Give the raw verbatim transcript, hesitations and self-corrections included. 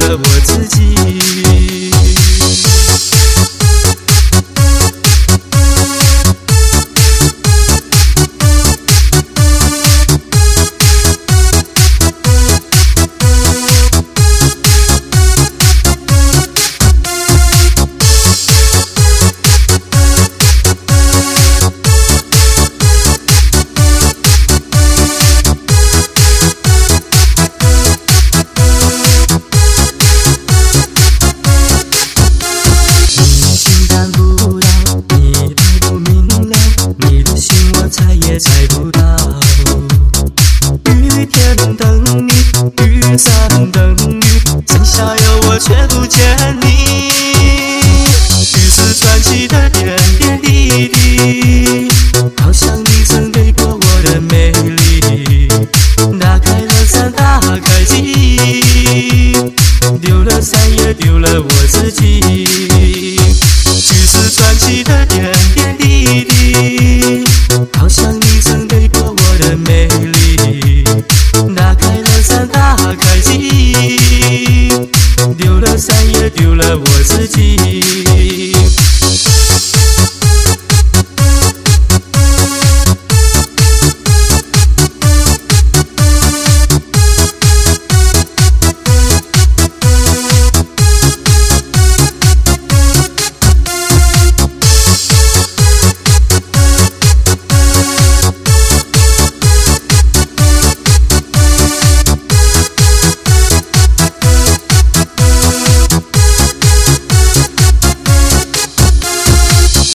了我自己。也猜不到，雨天等你，雨伞等雨，伞下有我却不见你。雨丝传奇的点点滴滴，好像你曾给过我的美丽。打开了伞，打开记，丢了伞也丢了我自己。雨丝传奇的点点滴滴，好像你曾给过我的美丽。打开了伞，打开记，丢了伞也丢了我自己。